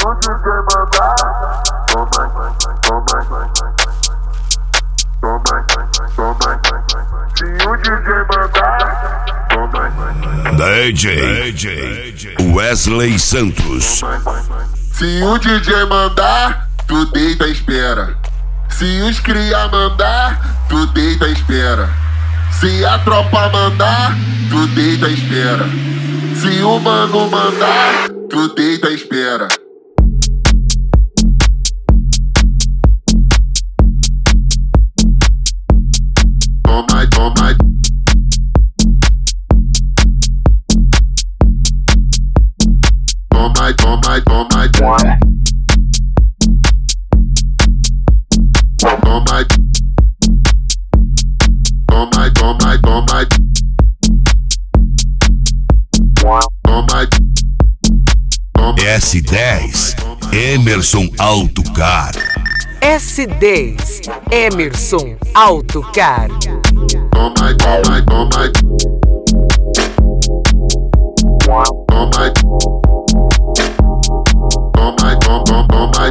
DJ Wesley Santos. Se o DJ mandar, tu deita e espera. Se os cria mandar, tu deita e espera. Se a tropa mandar, tu deita e espera. Se o mano mandar, tu deita e espera. Toma, toma. Toma, toma, toma. Toma, toma, toma, toma. Toma, toma. S10 Emerson Autocar. S10 Emerson Autocar. Toma, toma, toma. Toma, toma, toma, toma.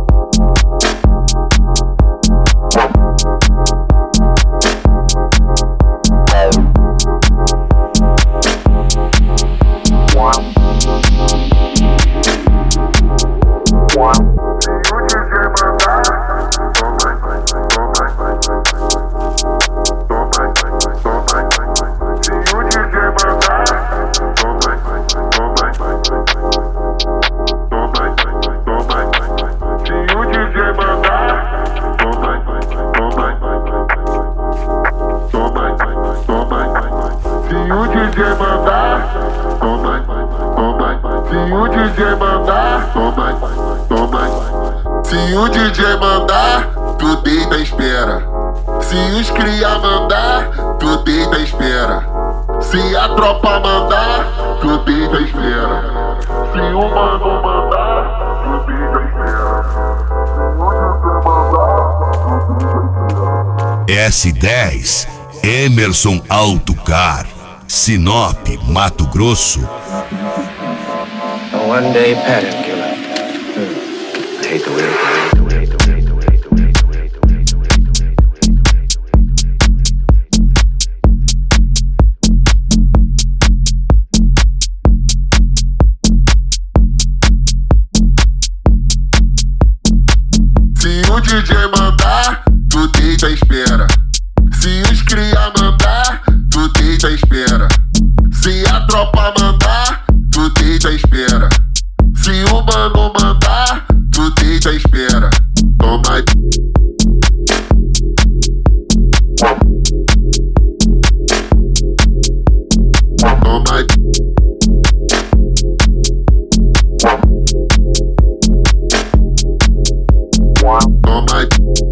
Se o DJ mandar, toma, toma. Se o DJ mandar, toma, toma. Se o DJ mandar, tu deita e espera. Se os cria mandar, tu deita e espera. Se a tropa mandar, tu deita e espera. Se o mano mandar, tu deita e espera. Se o DJ mandar, tu deita e espera. S10 Emerson Autocar. Sinop, Mato Grosso. A one-day pattern killer. I hate the way it Se o DJ mandar, tu deita e espera. Se os cria mandar, tu deita e espera. Se a tropa mandar, tu deita e espera. Se o mano mandar, tu deita e espera. Toma, toma, toma.